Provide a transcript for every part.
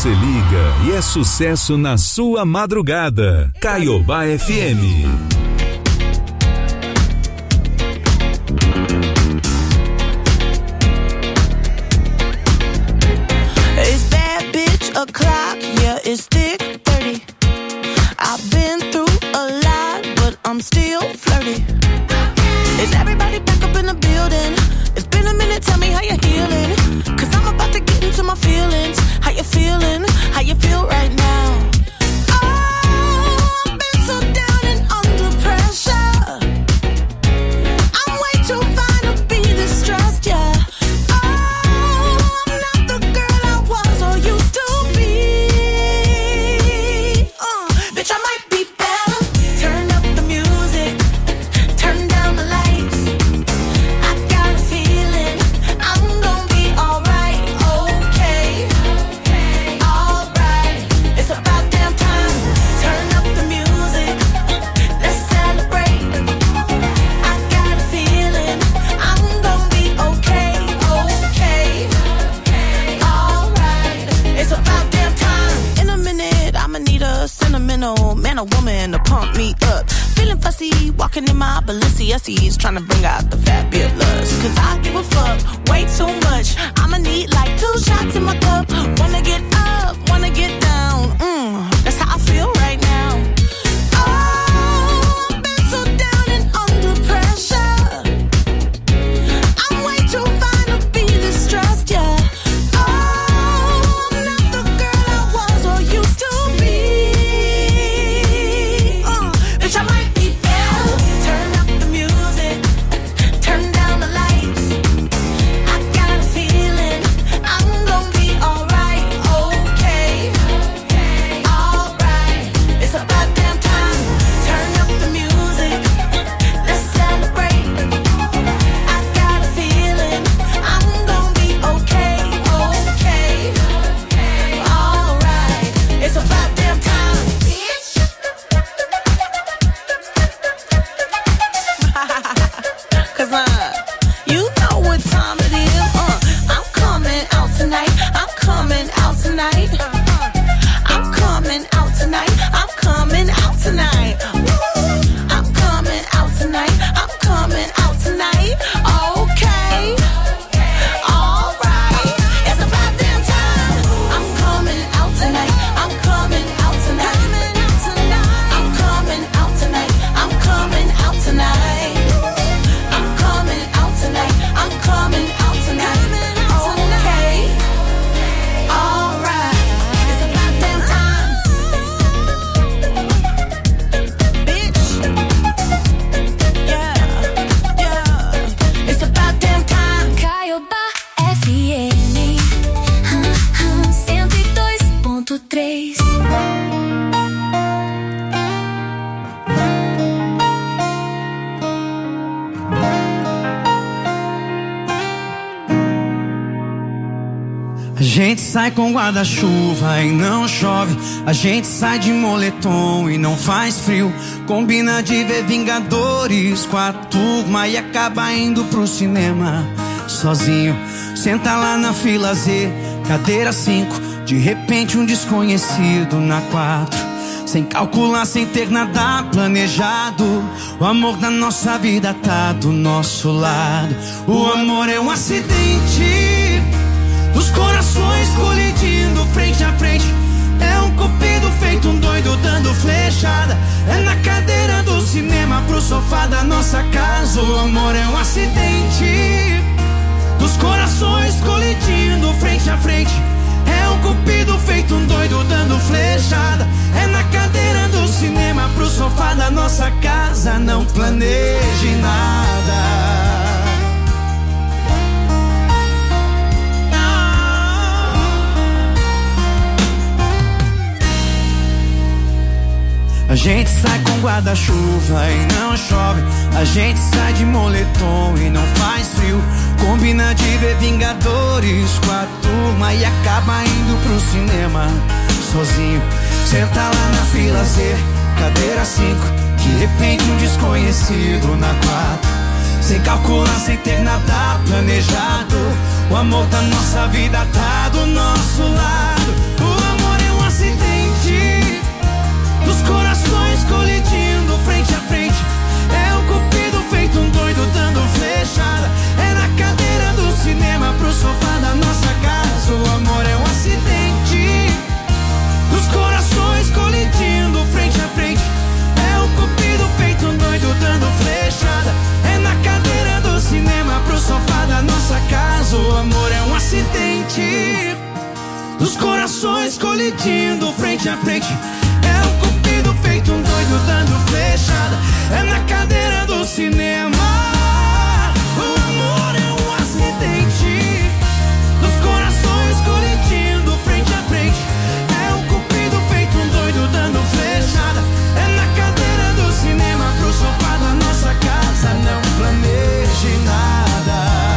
Você liga e é sucesso na sua madrugada. Caiobá FM. It's bad bitch o'clock, yeah, it's thick 30. I've been through a lot, but I'm still flirty. Is everybody back up in the building? It's been a minute, tell me how you're healing. Cause I'm about to get into my feelings. How you feeling? How you feel right now? Oh, I've been so down and under pressure. I'm way too fine to be distressed, yeah. Oh, I'm not the girl I was or used to be. Bitch, I might be better. Turn up the music. Turn down the lights. I got a feeling I'm gonna be alright. Okay. Alright. It's about damn time. Turn up the music. Let's celebrate. I got a feeling I'm gonna be okay. Okay. Alright. It's about damn time. In a minute, I'ma need a sentimental man or woman to pump me up. Feeling fussy, walking in my Balenciennes, trying to bring out the fabulous. Cause I give a fuck way too much. I'ma need like 2 shots in my cup. Wanna get up, wanna get down. That's how I feel right now. Oh, I've been so down and under pressure. I'm way too fine to be distressed, yeah. Oh, I'm not the girl I was or used to be. Bitch, I might be better. Turn up the music. Turn down the lights. I got a feeling I'm gonna be alright. Okay. Alright. It's about damn time. Turn up the music. Let's celebrate. I got a feeling I'm gonna be okay. Okay. Alright. It's about damn time, bitch. Cause you know what time it is. I'm coming out tonight. I'm coming out tonight. I'm coming out tonight. I'm coming out tonight. I'm coming out tonight. I'm coming out tonight. Okay. Alright. It's about damn time. I'm coming out tonight. I'm coming out tonight. I'm coming out tonight. I'm coming out tonight. I'm coming out tonight. I'm coming out tonight. Okay. Alright. It's about damn time. Bitch. Yeah. Yeah. It's about damn time. Caiobá FM 102.3. A gente sai com guarda-chuva e não chove. A gente sai de moletom e não faz frio. Combina de ver Vingadores com a turma e acaba indo pro cinema sozinho. Senta lá na fila Z, cadeira 5. De repente um desconhecido na 4. Sem calcular, sem ter nada planejado. O amor da nossa vida tá do nosso lado. O amor é um acidente dos corações colidindo frente a frente. É um cupido feito um doido dando flechada. É na cadeira do cinema pro sofá da nossa casa. O amor é um acidente dos corações colidindo frente a frente. É um cupido feito um doido dando flechada. É na cadeira do cinema pro sofá da nossa casa. Não planeje nada. A gente sai com guarda-chuva e não chove. A gente sai de moletom e não faz frio. Combina de ver Vingadores com a turma e acaba indo pro cinema sozinho. Senta lá na fila Z, cadeira 5. De repente um desconhecido na 4. Sem calcular, sem ter nada planejado. O amor da nossa vida tá do nosso lado. O amor frente. É o cupido feito um doido dando flechada. É na cadeira do cinema. O amor é um acidente dos corações colidindo frente a frente. É o cupido feito um doido dando flechada. É na cadeira do cinema pro sofá da nossa casa. Não planeje nada.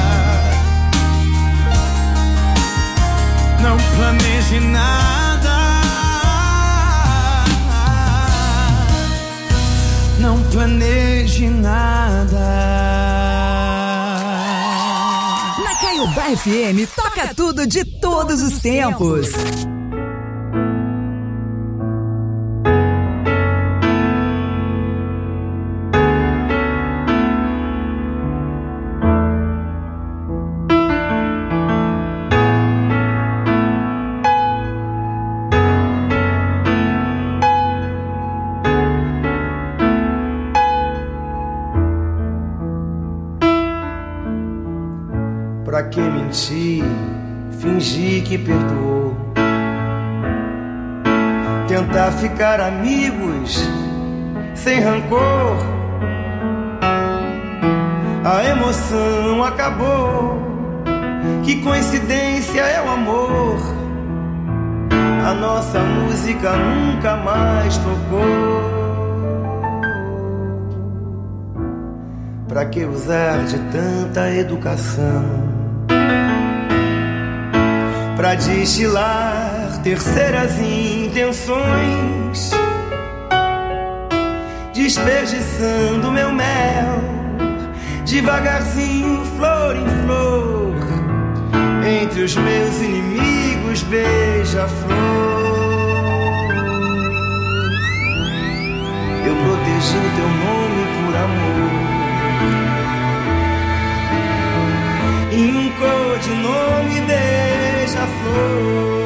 Não planeje nada. Não planeje nada. Na Caiobá FM toca tudo de todos os tempos. Pra que mentir, fingir que perdoou, tentar ficar amigos sem rancor. A emoção acabou, que coincidência é o amor. A nossa música nunca mais tocou. Pra que usar de tanta educação pra destilar terceiras intenções, desperdiçando meu mel devagarzinho, flor em flor, entre os meus inimigos, beija-flor. Eu protegi o teu nome por amor e um codinome beija-flor.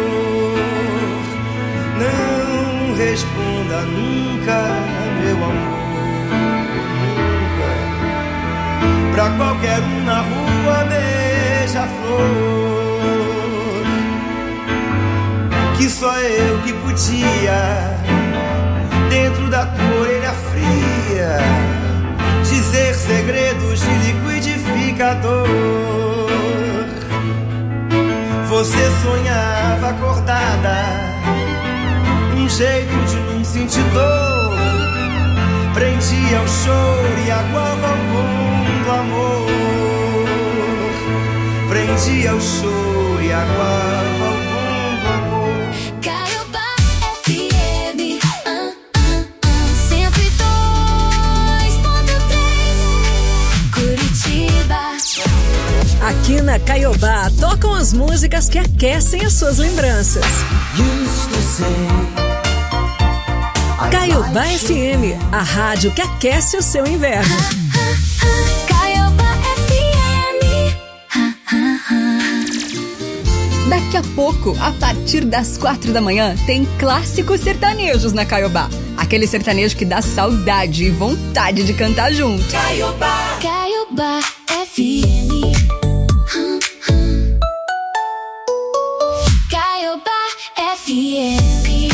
Não responda nunca, meu amor, nunca. Pra qualquer um na rua, beija-flor, que só eu que podia, dentro da tua orelha fria, dizer segredos de liquidificador. Você sonhava acordada, um jeito de não sentir dor, prendia o choro e aguava o bom do amor. Prendia o choro e aguava o bom do amor. Caiobá FM 102.3 Curitiba. Aqui na Caiobá tocam as músicas que aquecem as suas lembranças. Caiobá FM, a rádio que aquece o seu inverno. Caiobá FM. Daqui a pouco, a partir das 4 da manhã, tem clássicos sertanejos na Caiobá. Aquele sertanejo que dá saudade e vontade de cantar junto. Caiobá FM. Caiobá FM.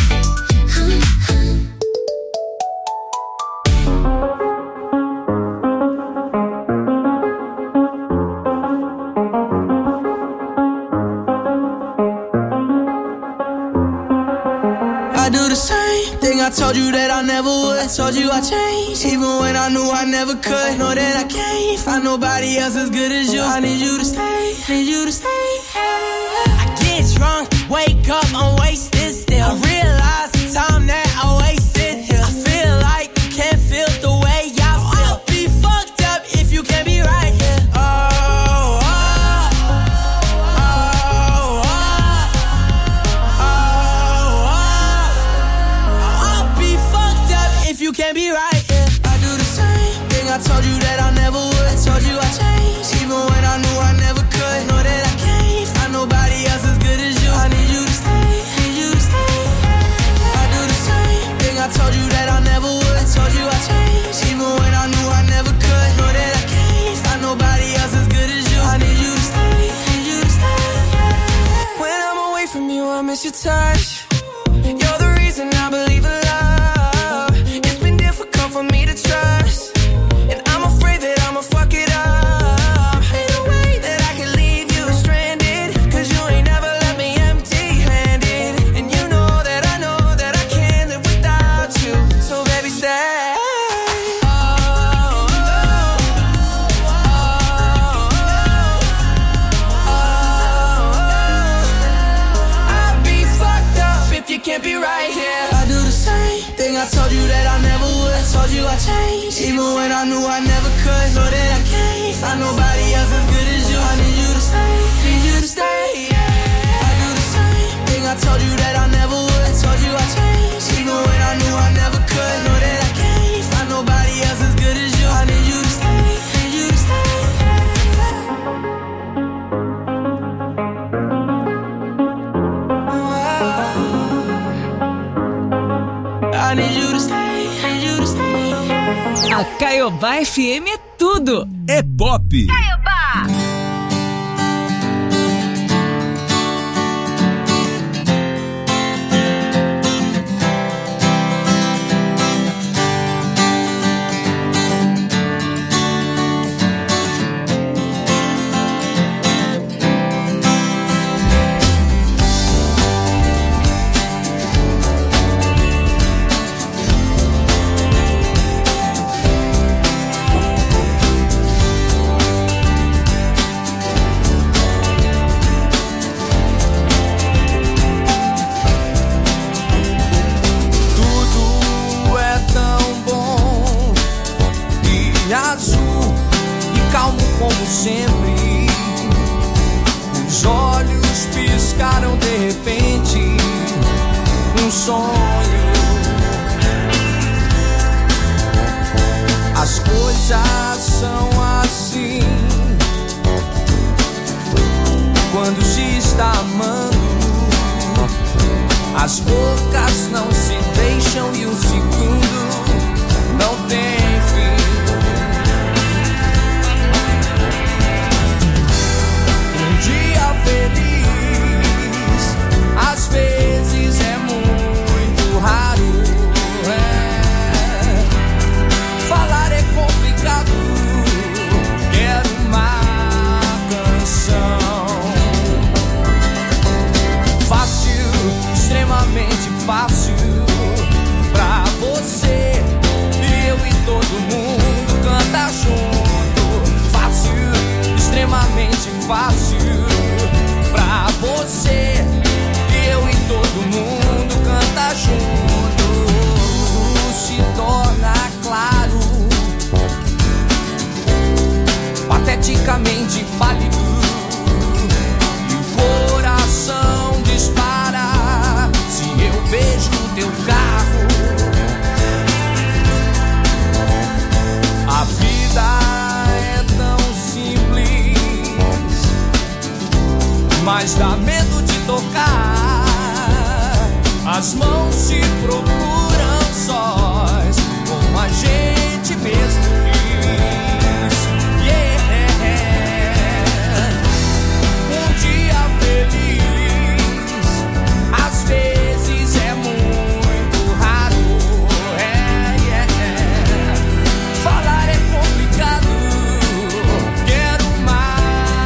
I do the same thing I told you that I never would. I told you I changed, even when I knew I never could. Know that I can't find nobody else as good as you. I need you to stay, need you to stay. I get drunk, wake up, I'm wasted still. I realize the time that I wasted here. I feel like you can't feel the way I feel. I'll be fucked up if you can't be right here. You can't be right, yeah. I do the same thing I told you that I never would. I told you I changed, even when I knew I never could. Know that I can't find nobody else as good as you. I need you to stay, need you Even when I knew I never could. Know that I can't find nobody else as good as you. I need you to stay, need you to stay, yeah. I do the same thing I told you that I never would. I told you I changed, even when I knew I never could. Know that I can't find nobody else as good as you. I need you to stay, need you to stay, yeah. I need you to stay, need you to stay. A Caiobá FM é tudo. É pop. Caiobá. Sempre os olhos piscaram de repente, um sonho. As coisas são assim quando se está amando. As bocas não se deixam e um segundo não tem fim. Dia feliz, às vezes é muito raro. Falar é complicado. Quero uma canção fácil, extremamente fácil pra você e eu e todo mundo canta junto. Fácil, extremamente fácil pra você e eu e todo mundo canta junto. Se torna claro, pateticamente pálido, e o coração dispara se eu vejo o teu carro. A vida é tão simples, mas dá medo de tocar. As mãos se procuram sós, como a gente mesmo quis. Yeah. Um dia feliz, às vezes é muito raro. Falar é complicado. Quero uma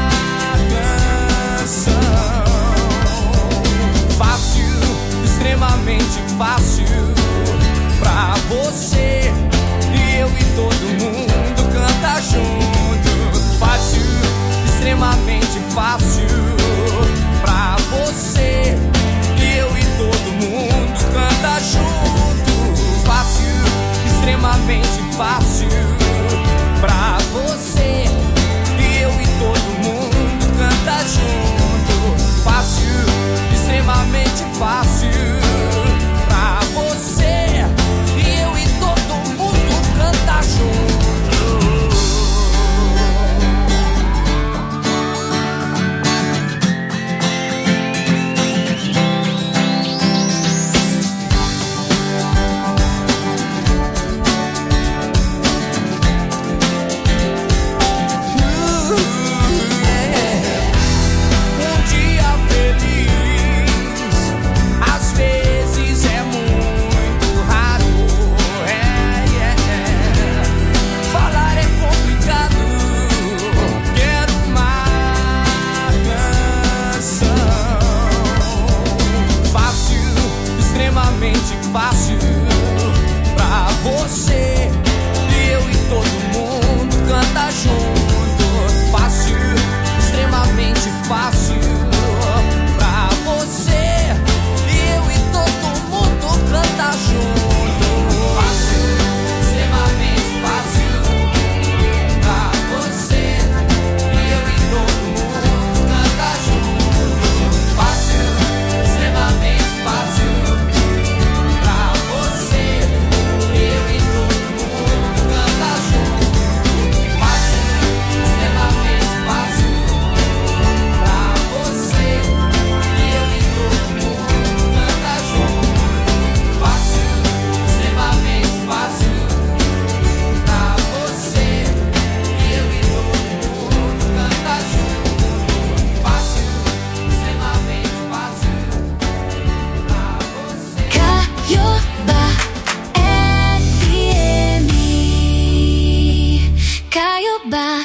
fácil, extremamente fácil pra você e eu e todo mundo canta junto. Fácil, extremamente fácil pra você e eu e todo mundo canta junto. Fácil, extremamente fácil pra você e eu e todo mundo canta junto. Fácil, extremamente fácil pra você e eu e todo mundo canta junto.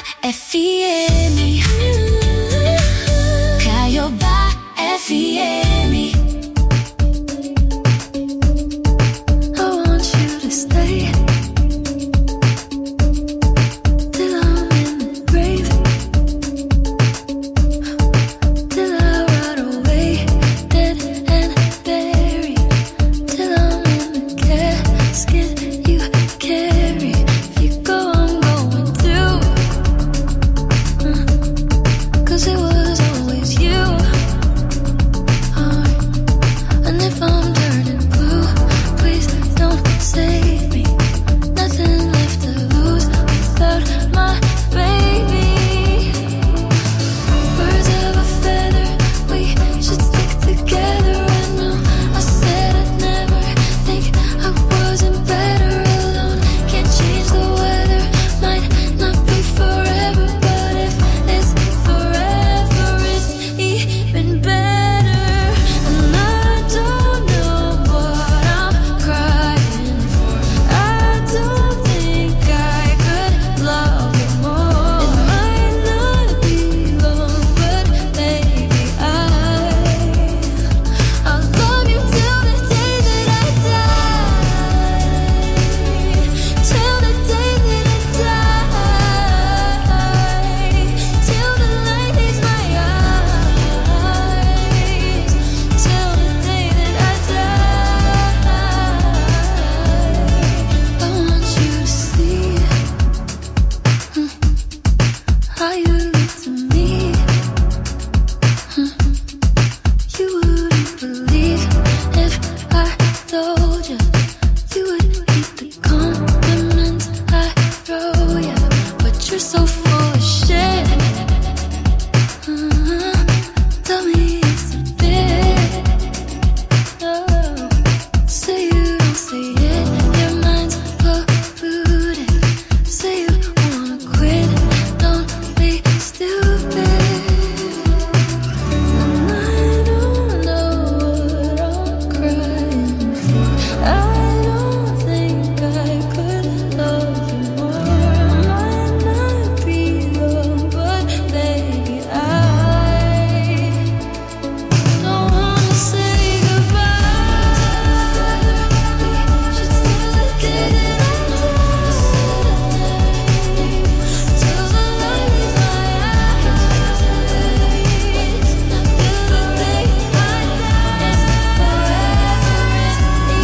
FM. Caiobá FM. I want you to stay till I'm in the grave, till I rot away, dead and buried, till I'm in the casket you carry. If you go, I'm going too, 'cause it was always you. And if I'm turning blue, please don't save me. Nothing left to lose without my baby. Birds of a feather, we should stick together. I know I said I'd never think I wasn't better alone. Can't change the weather, might not be forever, but if it's forever, it's even better. And I don't know what I'm crying for. I don't think I could love you more. It might not be long, but maybe I'll love you till the day that I die. Till the day that I die. Till the light leaves my eyes. Till the day that I die. I want you to see how you look to me. You wouldn't believe if I told you. You would hate the compliments I throw you, but you're so full of shit. Tell me it's a bit. Say you don't say it, your mind's polluted. Say you wanna quit, don't be stupid. And I don't know what I'm crying for. I don't think I could love you more. Might not be long, but baby, I don't wanna say goodbye. We should still get it till the light leaves my eyes. Till the day I die. It's forever, it's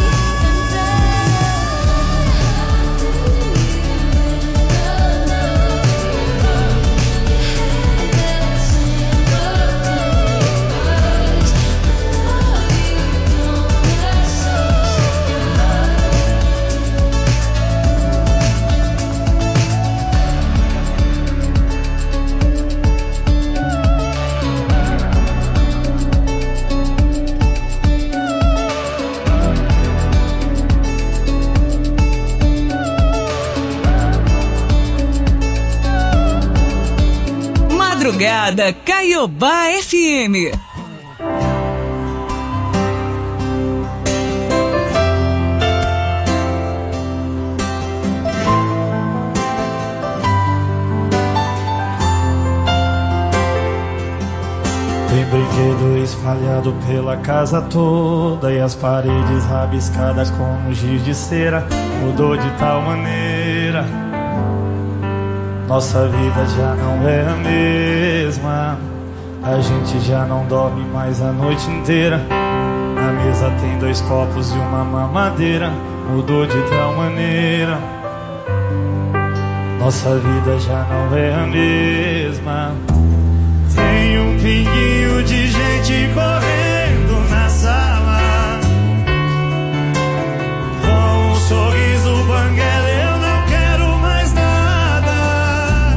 Madrugada Caiobá FM. Tem brinquedo espalhado pela casa toda e as paredes rabiscadas com giz de cera. Mudou de tal maneira, nossa vida já não é a mesma. A gente já não dorme mais a noite inteira. Na mesa tem 2 copos e uma mamadeira. Mudou de tal maneira, nossa vida já não é a mesma. Tem um pinguinho de gente correndo na sala, com um sorriso banguela, eu não quero mais nada.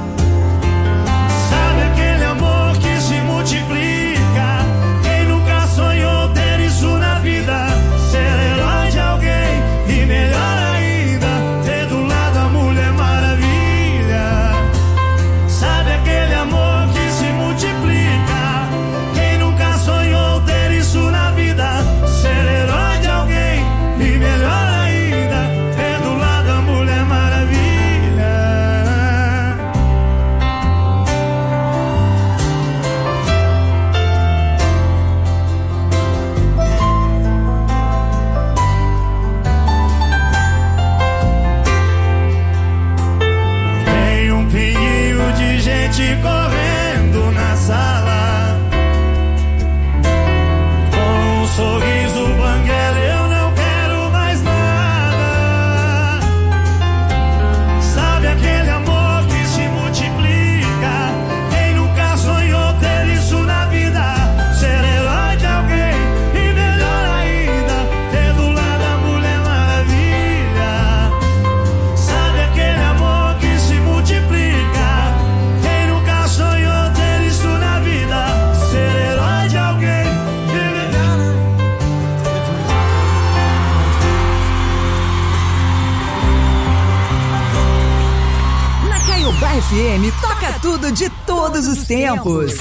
Sabe aquele amor que se multiplica? Quem nunca sonhou ter isso na vida? Ser herói de alguém e melhor ainda, ter do lado a Mulher Maravilha. Sabe aquele amor que se multiplica? Quem nunca sonhou Caiobá FM toca tudo de todos os tempos.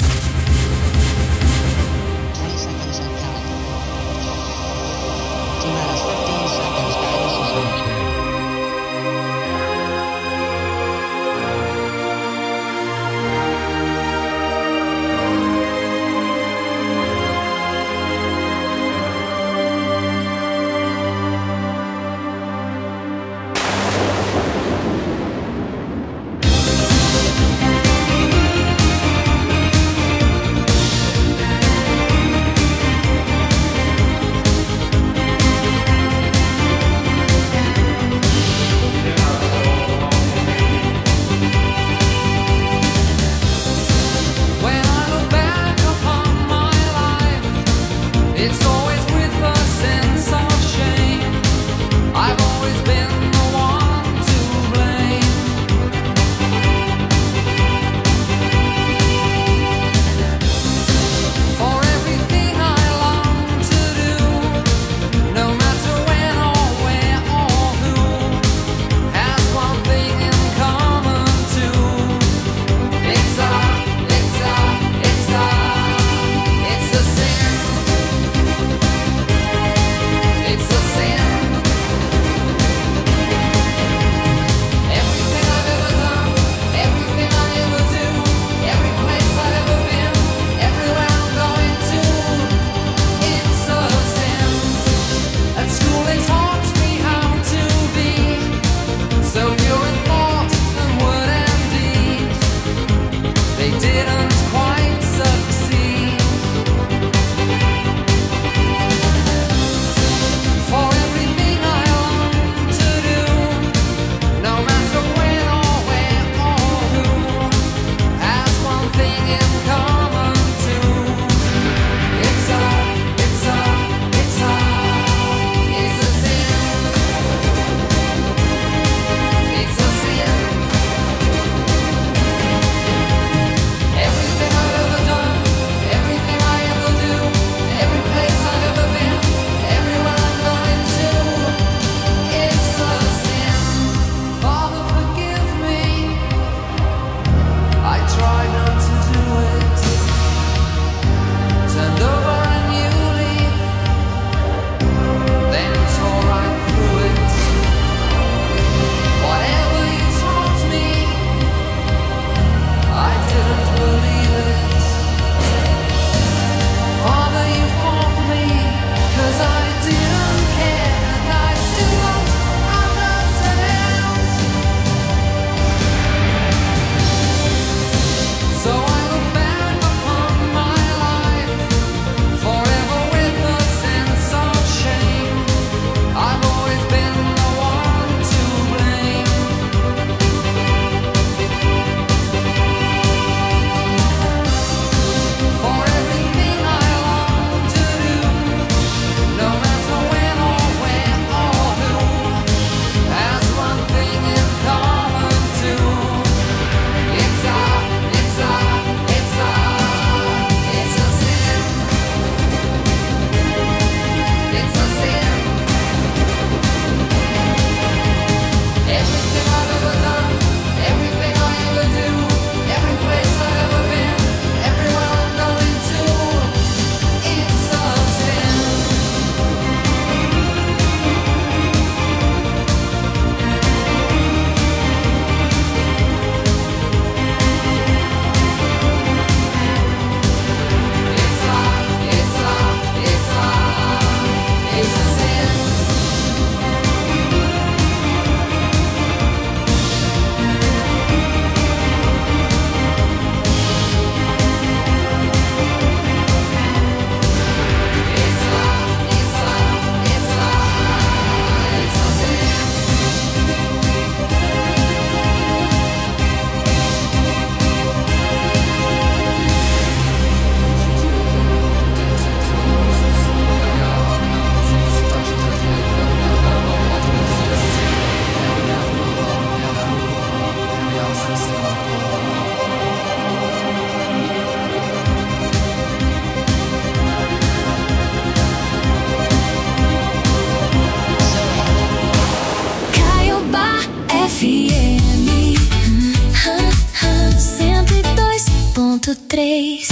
3.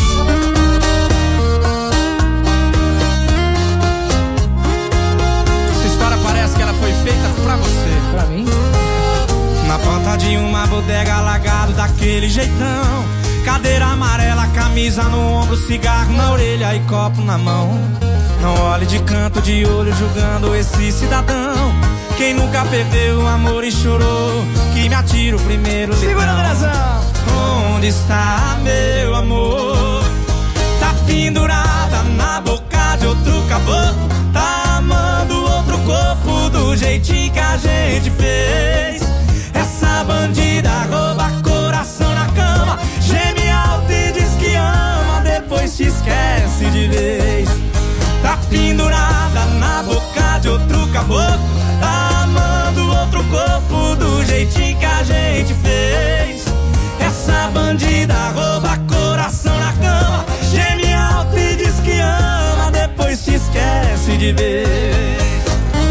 Essa história parece que ela foi feita pra você. Pra mim? Na porta de uma bodega, alagado daquele jeitão, cadeira amarela, camisa no ombro, cigarro na orelha e copo na mão. Não olhe de canto de olho julgando esse cidadão. Quem nunca perdeu o amor e chorou, que me atira o primeiro litrão. Segura a direção. Onde está meu amor? Tá pendurada na boca de outro caboclo, tá amando outro corpo do jeitinho que a gente fez. Essa bandida rouba coração na cama, geme alto e diz que ama, depois te esquece de vez. Tá pendurada na boca de outro caboclo, tá amando outro corpo do jeitinho que a gente fez. Essa bandida rouba coração na cama, geme alto e diz que ama, depois te esquece de vez.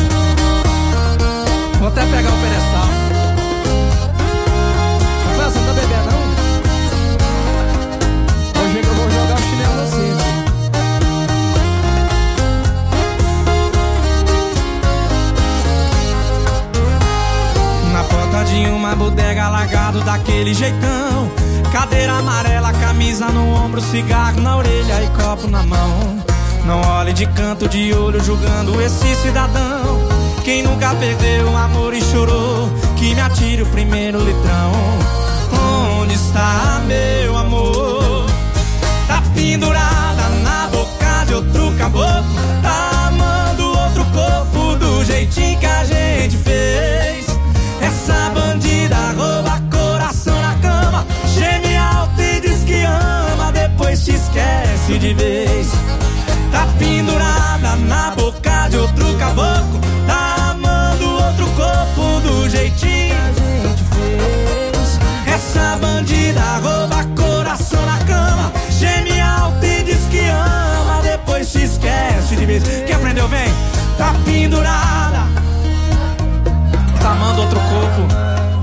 Vou até pegar o pedestal. Rafael, você não tá bebendo, não? Hoje eu vou jogar o chinelo assim. Na porta de uma bodega, alagado daquele jeitão, cadeira amarela, camisa no ombro, cigarro na orelha e copo na mão. Não olhe de canto de olho julgando esse cidadão. Quem nunca perdeu o amor e chorou, que me atire o primeiro litrão. Onde está meu amor? Tá pendurada na boca de outro caboclo, tá amando outro corpo do jeitinho que a gente fez. Essa bandida rouba coração na cama, geme alto e diz que ama, depois te esquece de vez. Tá pendurada na boca de outro caboclo, tá amando outro corpo do jeitinho que a gente fez. Essa bandida rouba coração na cama, geme alto e diz que ama, depois te esquece de vez. Quem aprendeu, vem. Tá pendurada, tá amando outro corpo.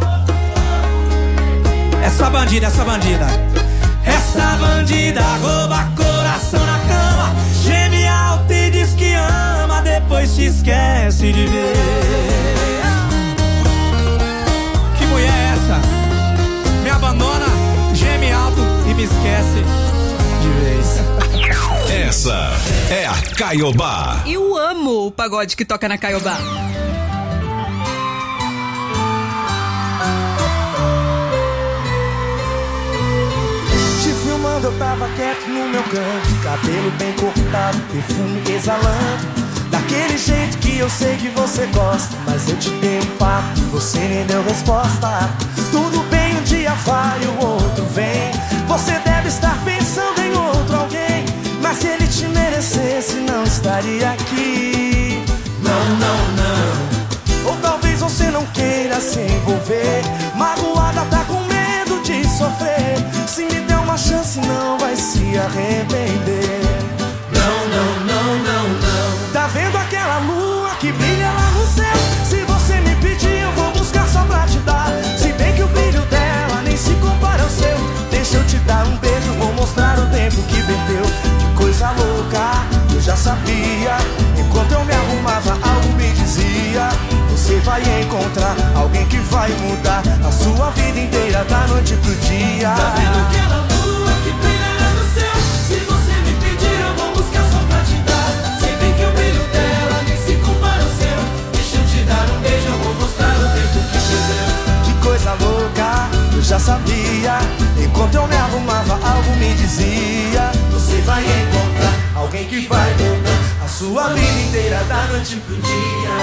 Essa bandida, essa bandida. Essa bandida rouba coração na cama, geme alto e diz que ama, depois te esquece de ver. Que mulher é essa? Me abandona, geme alto e me esquece de vez. Essa é a Caiobá. Eu amo o pagode que toca na Caiobá. Eu tava quieto no meu canto, cabelo bem cortado, perfume exalando, daquele jeito que eu sei que você gosta. Mas eu te dei um papo e você nem deu resposta. Tudo bem, um dia vai e o outro vem. Você deve estar pensando em outro alguém, mas se ele te merecesse não estaria aqui. Não, não, não. Ou talvez você não queira se envolver, magoada, tá com medo de sofrer. Se me der uma chance não vai se arrepender. Não, não, não, não, não. Tá vendo aquela lua que brilha lá no céu? Se você me pedir eu vou buscar só pra te dar. Se bem que o brilho dela nem se compara ao seu. Deixa eu te dar um beijo, vou mostrar o tempo que perdeu. Que coisa louca, eu já sabia. Enquanto eu me arrumava algo me dizia: você vai encontrar alguém que vai mudar a sua vida inteira da noite pro dia. Tá vendo aquela lua que brilha lá no céu? Se você me pedir eu vou buscar só pra te dar. Se bem que o brilho dela nem se compara ao seu. Deixa eu te dar um beijo, eu vou mostrar o tempo que perdeu. Que coisa louca, eu já sabia. Enquanto eu me arrumava algo me dizia: você vai encontrar alguém que vai mudar a sua vida inteira da noite pro dia.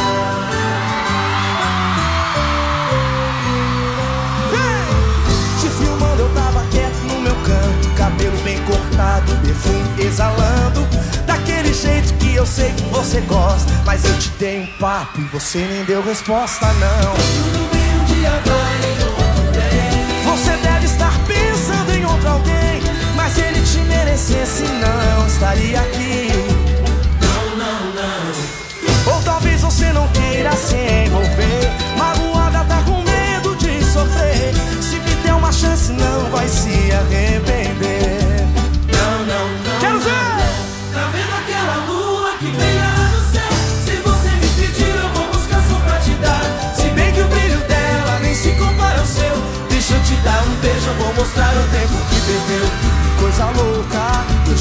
Eu tava quieto no meu canto, cabelo bem cortado, perfume exalando, daquele jeito que eu sei que você gosta. Mas eu te dei um papo e você nem deu resposta, não. Tudo bem, um dia vai e outro vem. Você deve estar pensando em outro alguém, mas se ele te merecesse não estaria aqui. Não, não, não. Ou talvez você não queira se envolver, magoada, tá com medo de sofrer. Se me der uma chance não vai se arrepender.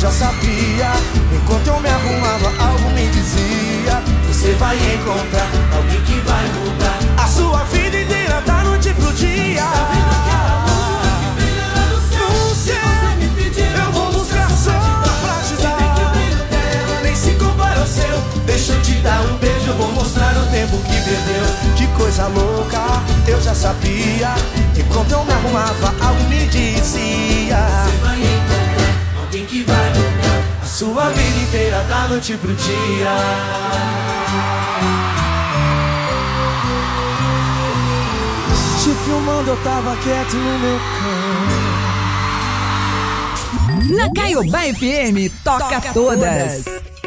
já sabia. Enquanto eu me arrumava, algo me dizia: você vai encontrar alguém que vai mudar a sua vida inteira, da noite pro dia. Tá vendo aquela lua que brilha lá no céu? Se você me pedir, eu vou buscar só pra te dar. Que o brilho dela nem se compara ao seu. Deixa eu te dar um beijo, eu vou mostrar o tempo que perdeu. Que coisa louca, eu já sabia. Enquanto eu me arrumava, algo me dizia: você vai encontrar alguém que vai mudar a sua vida inteira, da noite pro dia. Te filmando, eu tava quieto no meu canto. Na Caiobá FM, toca todas.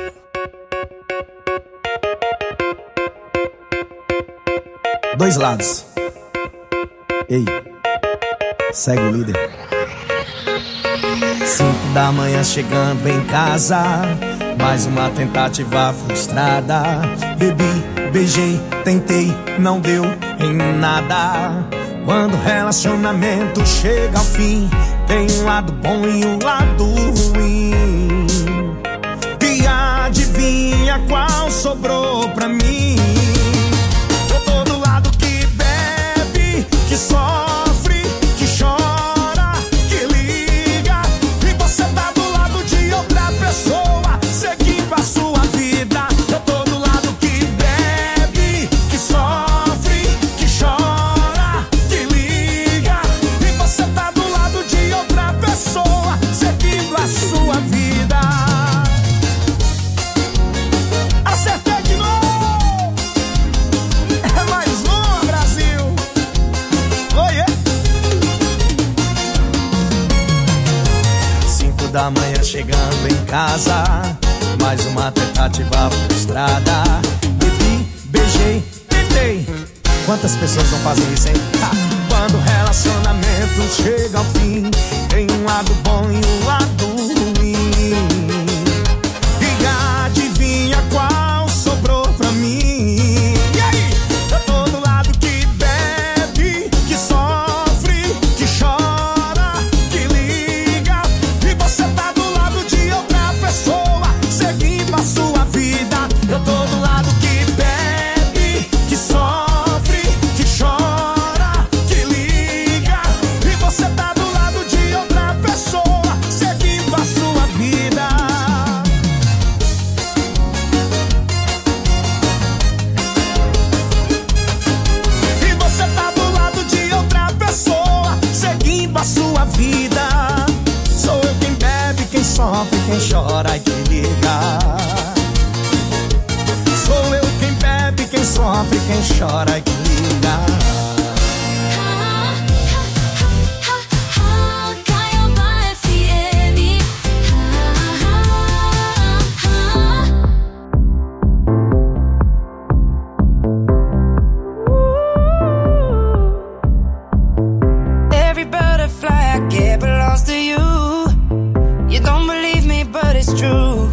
Dois lados. Ei, segue o líder. 5 da manhã chegando em casa, mais uma tentativa frustrada. Bebi, beijei, tentei, não deu em nada. Quando o relacionamento chega ao fim, tem um lado bom e um lado ruim. E adivinha qual sobrou pra mim? Eu tô do lado que bebe, que sofre, que chora, que liga. E você tá do lado de outra pessoa, seguindo a sua vida. Eu tô do lado que bebe, que sofre, que chora, que liga. E você tá do lado de outra pessoa, seguindo a sua vida. Acertei de novo! É mais uma, Brasil! Oiê! 5 da manhã chegando em casa, mais uma tentativa frustrada. Bebi, beijei, tentei. Quantas pessoas não fazem isso, hein? Quando o relacionamento chega ao fim, tem um lado bom e um lado ruim. E adivinha qual sobrou pra mim? E aí? Eu tô do lado que bebe, que sofre, que chora, que liga. E você tá do lado de outra pessoa, seguindo a sua vida. Eu tô do lado que bebe, que sofre, que chora, que liga. E você tá do lado de outra pessoa, seguindo a sua vida. E você tá do lado de outra pessoa, seguindo a sua vida. Sou eu quem bebe, quem sofre, quem chora e quem liga. Sou eu quem bebe, quem sofre, quem chora e quem liga. Caiobá FM. Every butterfly I get belongs to you. You don't believe me, but it's true.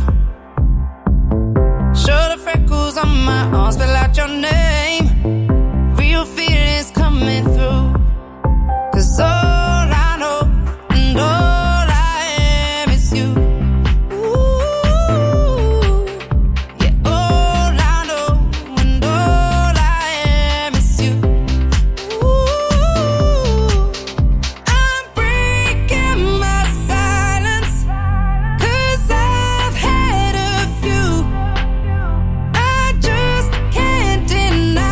Show the freckles on my arms, spell out your name. Real feelings coming through. 'Cause all I know and all I am is you. Ooh, yeah, all I know and all I am is you. Ooh, I'm breaking my silence, 'cause I've had a few. I just can't deny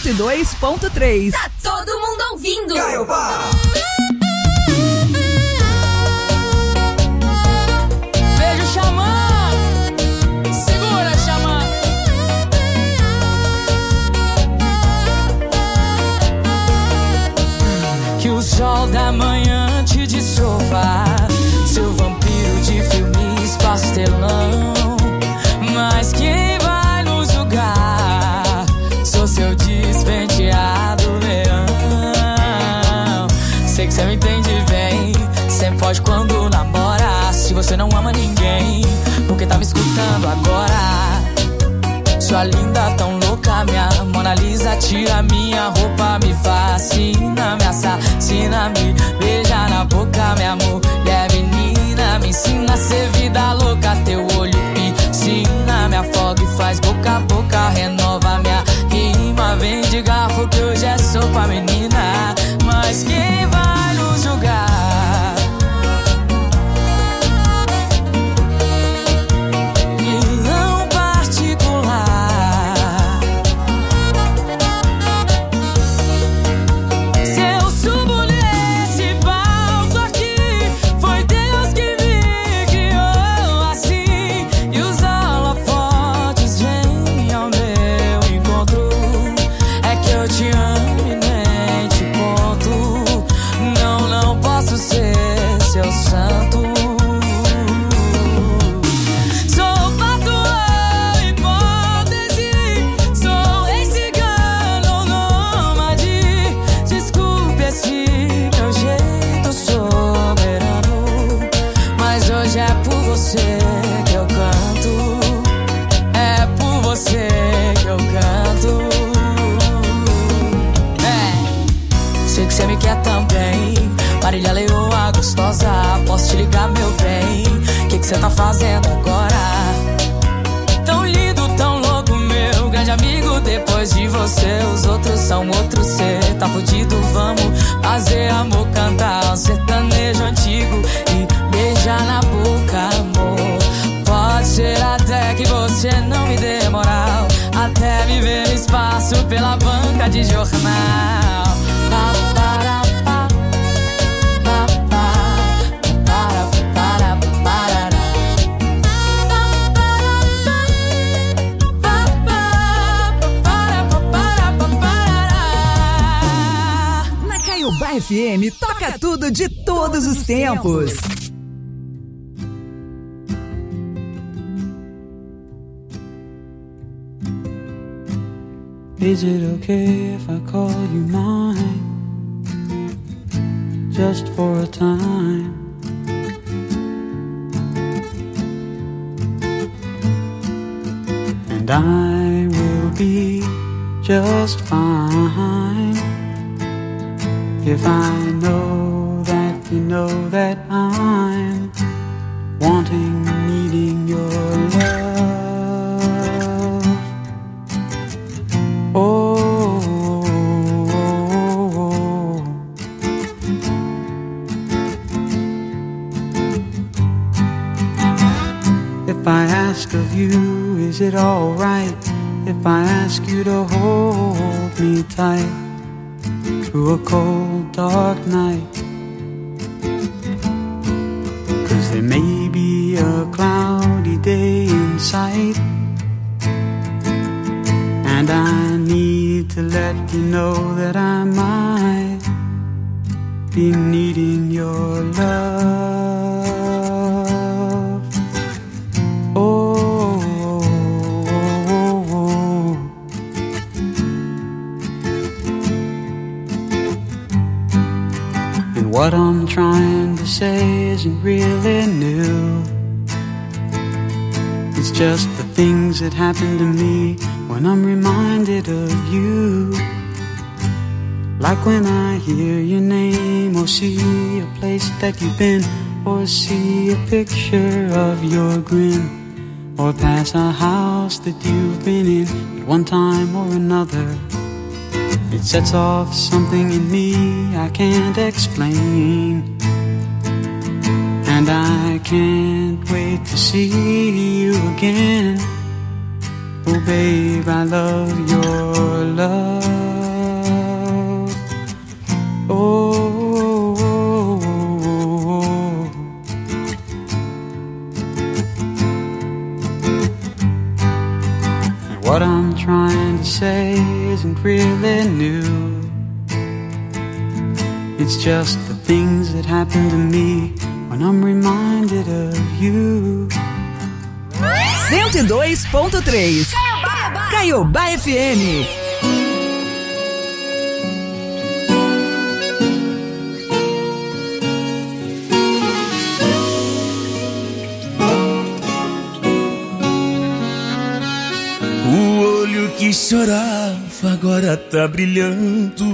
102.3. Tá todo mundo ouvindo. Caiobá. Beijo, Xamã. Segura, Xamã. Que o sol da manhã te desova, seu vampiro de filmes pastelão. Mas quem vai nos julgar? Sou seu despenteado leão. Sei que cê me entende bem, sempre pode quando namora. Se você não ama ninguém, porque tá me escutando agora? Sua linda tão louca, minha Mona Lisa, tira minha roupa, me fascina, me assassina, me beija na boca, minha mulher menina, me ensina a ser vida louca, teu olho piscina, me afoga e faz boca a boca, renova minha rima, vem de garfo que hoje é sopa, menina, mas quem vai nos julgar? Marília Leoa gostosa, posso te ligar, meu bem? Que cê tá fazendo agora? Tão lindo, tão louco, meu grande amigo. Depois de você, os outros são outros. Cê tá fudido, vamos fazer amor, cantar um sertanejo antigo e beijar na boca, amor. Pode ser até que você não me dê moral, até me ver no espaço pela banca de jornal. FM toca tudo de todos os tempos. Is it okay if I call you mine? Just for a time. And I will be just fine if I know that you know that I'm wanting, needing your love. Oh, if I ask of you, is it alright if I ask you to hold me tight through a cold, dark night? 'Cause there may be a cloudy day in sight, and I need to let you know that I might be needing your love. Oh, and what I'm trying to say isn't really new. It's just the things that happen to me when I'm reminded of you. Like when I hear your name, or see a place that you've been, or see a picture of your grin, or pass a house that you've been in at one time or another. It sets off something in me I can't explain, and I can't wait to see you again. Oh babe, I love your love. really new. It's just the things that happen to me when I'm reminded of you. 102.3 Caiobá FM. O olho que chorava agora tá brilhando.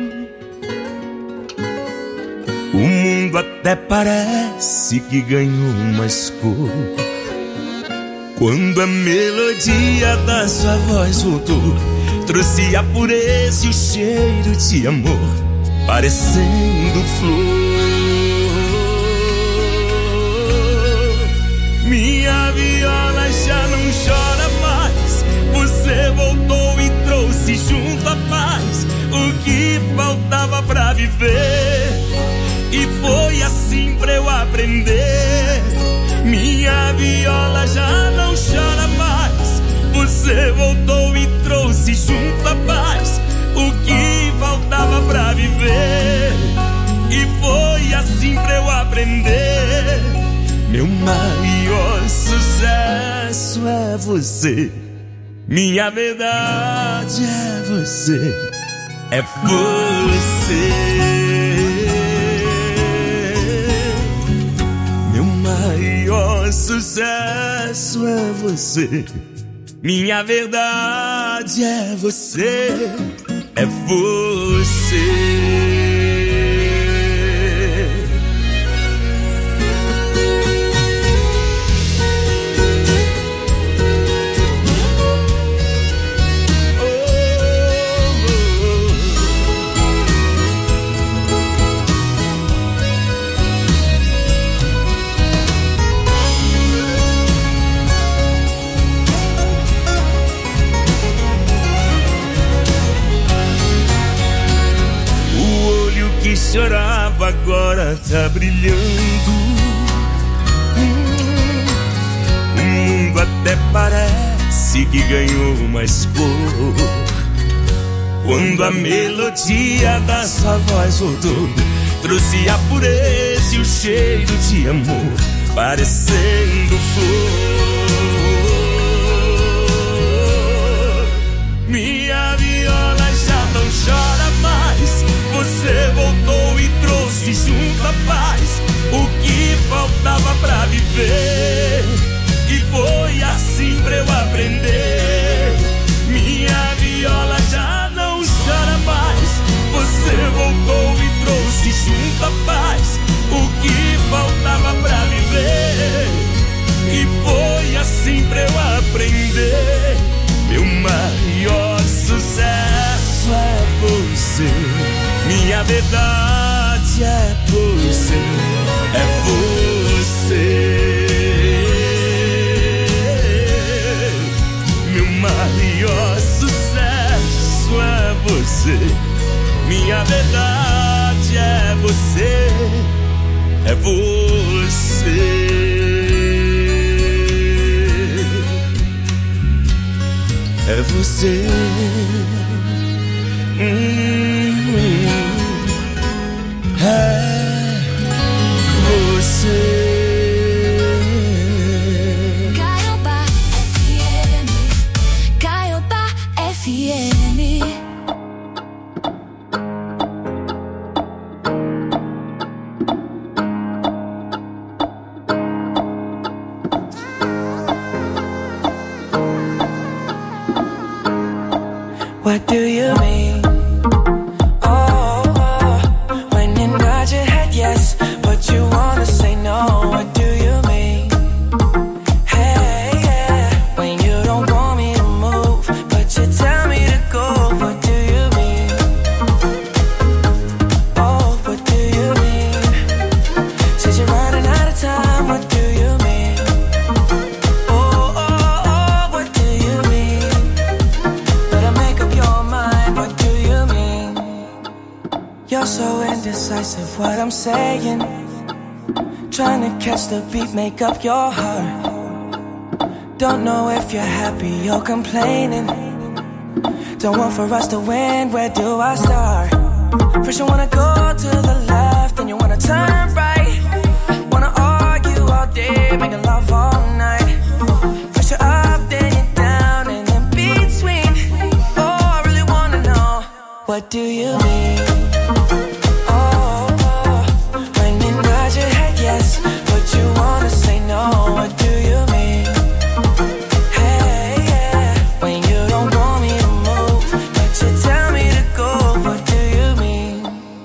O mundo até parece que ganhou mais cor quando a melodia da sua voz voltou. Trouxe a pureza e o cheiro de amor, parecendo flor. Minha viola já não chora mais. Você voltou e trouxe junto a paz, o que faltava pra viver. E foi assim pra eu aprender. Minha viola já não chora mais. Você voltou e trouxe junto a paz, o que faltava pra viver. E foi assim pra eu aprender. Meu maior sucesso é você. Minha verdade é você. É você. Meu maior sucesso é você. Minha verdade é você. É você. Que chorava agora tá brilhando. O mundo até parece que ganhou mais cor quando a melodia da sua voz voltou. Trouxe a pureza e o cheiro de amor, parecendo flor. Minha viola já não chora mais. Você voltou e trouxe junto a paz, o que faltava pra viver. E foi assim pra eu aprender. Minha viola já não chora mais. Você voltou e trouxe junto a paz, o que faltava pra viver. E foi assim pra eu aprender. Meu maior sucesso é você. Minha verdade é você. É você. Meu maior sucesso é você. Minha verdade é você. É você. É você. É você. Caiobá FM. Caiobá FM. What do you mean? Oh, when you nod your head yes, but you wanna say no. What do you mean? Hey, yeah, when you don't want me to move, but you tell me to go. What do you mean? Oh, what do you mean? Says you're running out of time. What do you mean? Oh, oh, oh, what do you mean? Better make up your mind. What do you mean? You're so indecisive, what I'm saying. Trying to catch the beat, make up your heart. Don't know if you're happy or complaining. Don't want for us to win, where do I start? First you wanna go to the left, then you wanna turn right. Wanna argue all day, making love all night. First you're up, then you're down, and in between. Oh, I really wanna know, what do you mean? Oh, when you nod your head yes, but you wanna say no, what do you mean? Hey, yeah, when you don't want me to move, but you tell me to go, what do you mean?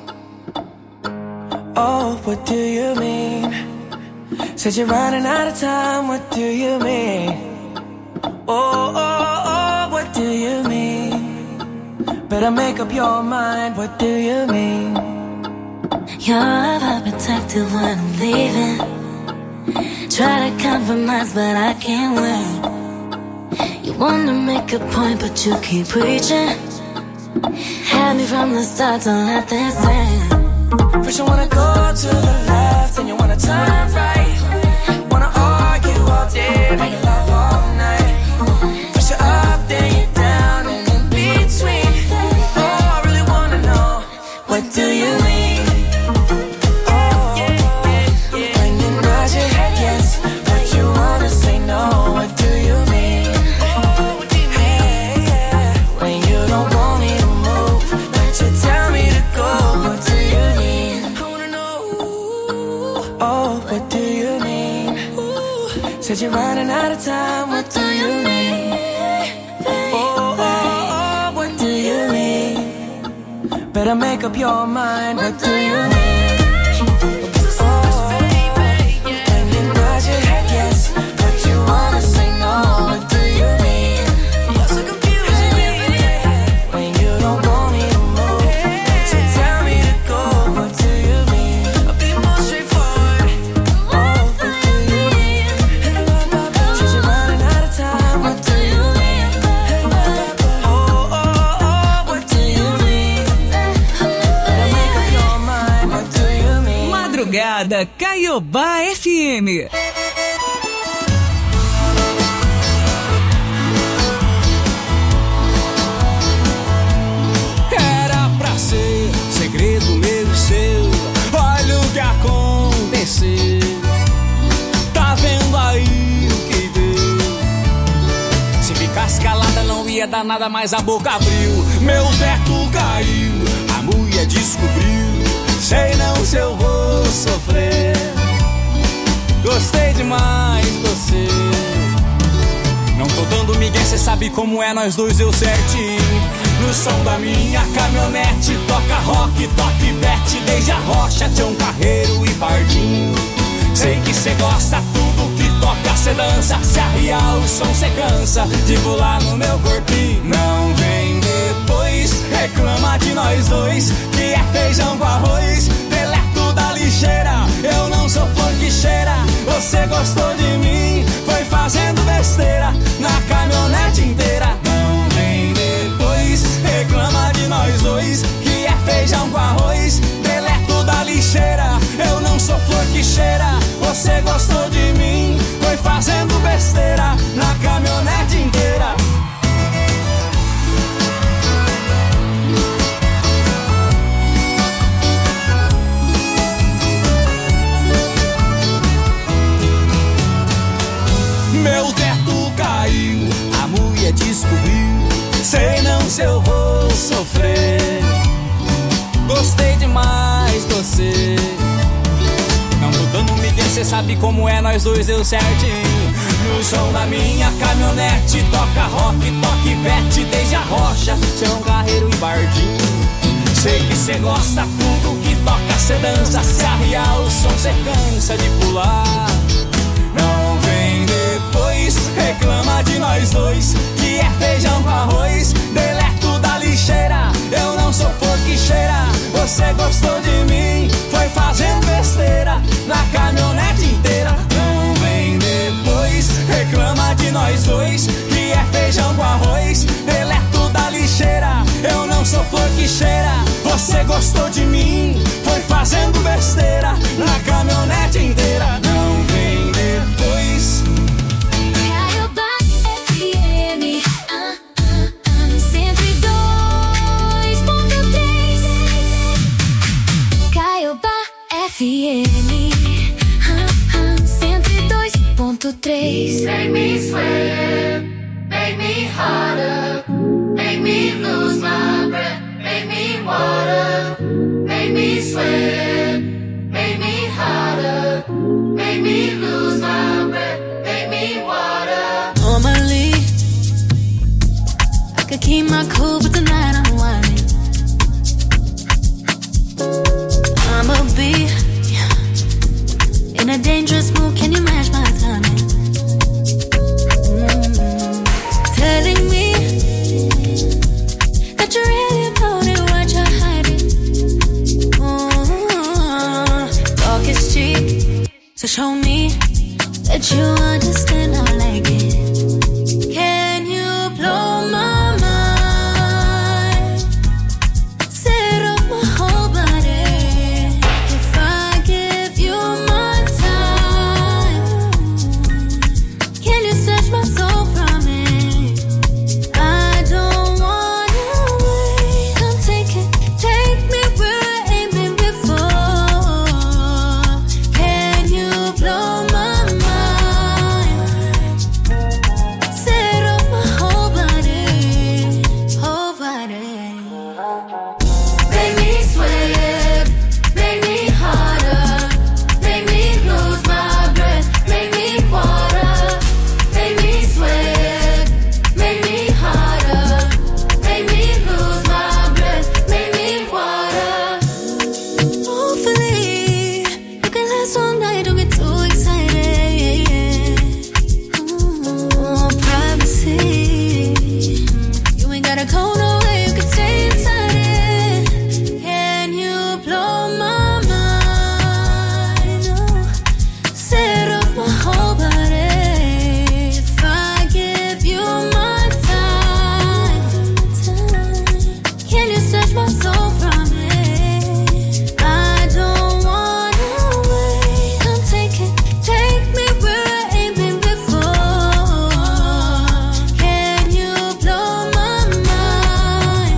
Oh, what do you mean? Said you're running out of time, what do you mean? Oh, oh, oh, what do you mean? Better make up your mind, what do you mean? You're overprotective when I'm leaving. Try to compromise, but I can't win. You wanna make a point, but you keep preaching. Had me from the start, don't let this end. First you wanna go to the left, then you wanna turn right. Wanna argue all day, make love all night. First you're up, then you're down, and in between. Oh, I really wanna know, what do you mean? Oh, when you nod your head yes, but you wanna say no, what do you mean? Hey, yeah, when you don't want me to move, but you tell me to go, what do you mean? I wanna know, oh, what do you mean? Said you're running out of time, what do you mean? Oh, oh, oh, what do you mean? Better make up your mind, what do you mean? Oh, when you nod your head yes, but you wanna say no, what do you mean? You're so confusing me. When you don't want me to move, but you tell me to go, what do you mean? I'll be more straightforward. Oh, what do you mean? Said you're running out of time, what do you mean? Oh, oh, oh, what do you mean? Better make up your mind, what do you mean? Madrugada Caiobá FM. Era pra ser segredo meu e seu. Olha o que aconteceu. Tá vendo aí o que deu? Se ficasse calada não ia dar nada, mas a boca abriu. Meu teto caiu, a mulher descobriu. Sei não se eu vou sofrer. Gostei demais de você. Não tô dando migué, cê sabe como é, nós dois deu certinho. No som da minha caminhonete, toca rock, toca Ivete, desde a Rocha, Tião Carreiro e Pardinho. Sei que cê gosta, tudo que toca cê dança. Se arriar o som cê cansa de pular no meu corpinho. Não vem depois, reclama de nós dois, que é feijão com arroz, deleto da lixeira. Eu não sou flor que cheira, você gostou de mim, foi fazendo besteira na caminhonete inteira. Não vem depois, reclama de nós dois, que é feijão com arroz, deleto da lixeira. Eu não sou flor que cheira, você gostou de mim, foi fazendo besteira na caminhonete inteira. Meu teto caiu, a mulher descobriu. Sei não se eu vou sofrer. Gostei demais de você. Não tô dando migué, cê sabe como é, nós dois deu certinho. No som da minha caminhonete, toca rock, toca Ivete, desde a Rocha, Tião Carreiro e Pardinho. Sei que cê gosta, tudo que toca cê dança. Se arriar o som cê cansa de pular. Não vem depois, reclama de nós dois, que é feijão com arroz, deleto da lixeira. Eu não sou flor que cheira, você gostou de mim, foi fazendo besteira na caminhonete inteira. Não vem depois, reclama de nós dois, que é feijão com arroz, deleto da lixeira. Eu não sou flor que cheira, você gostou de mim, foi fazendo besteira na caminhonete inteira. Não vem depois. Caiobá FM, FM 102.3. Make me sweat, make me harder, make me lose my breath, make me water, make me sweat, make me harder, make me lose my breath, make me water. Normally, I could keep my cool, but tonight I'm whining. I'ma be in a dangerous mood, can you match my timing? Telling me that you really about it, what you're hiding. Talk is cheap, so show me that you understand I like it. Can you blow my mind? Set off my whole body. If I give you my time, can you snatch my soul from it? I don't wanna wait. Come take me where I ain't been before. Can you blow my mind? Set off my whole body, whole body. Make me sweat, make me harder, make me lose my breath, make me water, make me sweat, make me harder, make me lose my breath, make me water. Hopefully, you can last all night, don't get too excited. Privacy, you ain't gotta go nowhere, you can stay inside it. Can you blow my mind? Set off my whole body. If I give you my time, can you snatch my soul from it? I don't wanna wait. Come take me where I ain't been before. Can you blow my mind?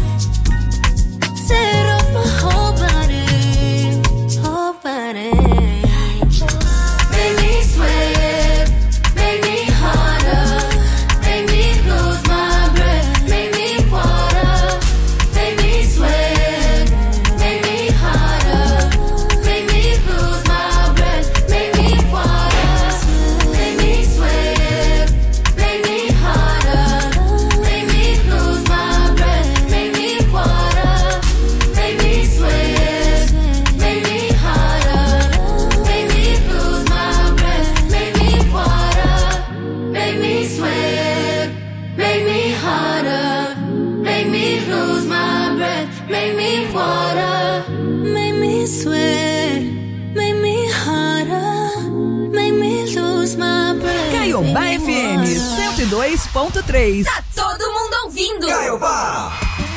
Set off my whole body, whole body. Make me sweat, make me harder, make me lose my breath, make me water, make me sweat, make me harder, make me lose my breath, make me water, make me sweat, make me harder, make me lose my breath, make me water, make me sweat, make me harder, make me lose my breath, make me water, make me sweat, make me harder, make me lose my breath, make me water, make me sweat, make me harder, make me lose my breath. Caiobá FM 102.3. Tá todo mundo ouvindo. Caiobá.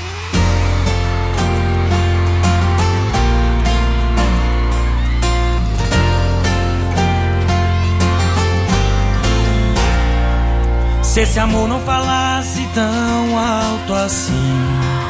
Se esse amor não falasse tão alto assim,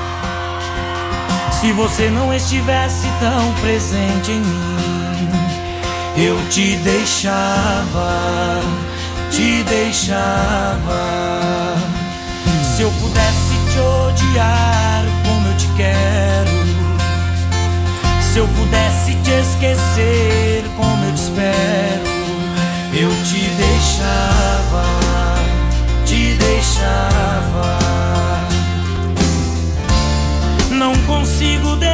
se você não estivesse tão presente em mim, eu te deixava, te deixava. Se eu pudesse te odiar como eu te quero, se eu pudesse te esquecer como eu te espero, eu te deixava, te deixava. Não consigo